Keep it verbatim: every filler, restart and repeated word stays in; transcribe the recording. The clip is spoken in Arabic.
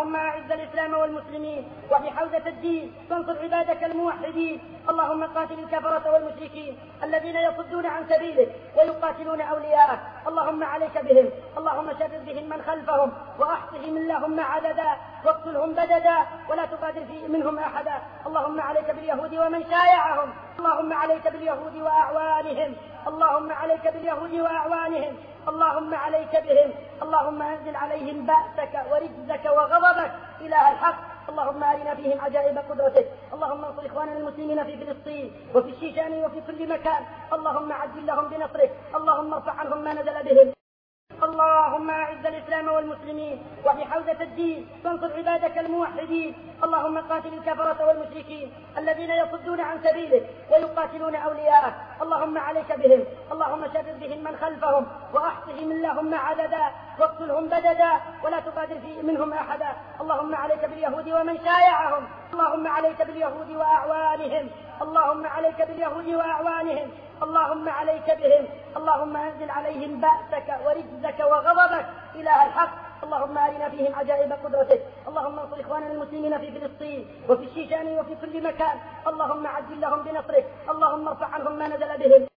اللهم أعز الإسلام والمسلمين وفي حوزة الدين وانصر عبادك الموحدين. اللهم قاتل الكفرة والمشركين الذين يصدون عن سبيلك ويقاتلون أولياءك. اللهم عليك بهم، اللهم شرد بهم من خلفهم وأحصهم اللهم عددا واقتلهم بددا ولا تقادر في منهم أحدا. اللهم عليك باليهود ومن شايعهم، اللهم عليك باليهود وأعوانهم، اللهم عليك باليهود وأعوانهم، اللهم عليك بهم، اللهم أنزل عليهم بأسك ورجزك وغضبك إله الحق. اللهم أرنا فيهم عجائب قدرتك. اللهم انصر إخواننا المسلمين في فلسطين وفي الشيشان وفي كل مكان. اللهم عجل لهم بنصرك، اللهم ارفع عنهم ما نزل بهم. اللهم أعز الإسلام والمسلمين وفي حوزة الدين وانصر عبادك الموحدين. اللهم قاتل الكفرة والمشركين الذين يصدون عن سبيلك ويقاتلون أولياءك. اللهم عليك بهم، اللهم شرد بهم من خلفهم وأحصهم اللهم عددا واقتلهم بددا ولا تقادر في منهم أحدا. اللهم عليك باليهود ومن شايعهم، اللهم عليك باليهود وأعوانهم، اللهم عليك باليهود وأعوانهم، اللهم عليك بهم، اللهم أنزل عليهم بأسك ورجزك وغضبك إله الحق. اللهم أرنا فيهم عجائب قدرتك. اللهم انصر إخواننا المسلمين في فلسطين وفي الشيشان وفي كل مكان. اللهم عجل لهم بنصرك، اللهم ارفع عنهم ما نزل بهم.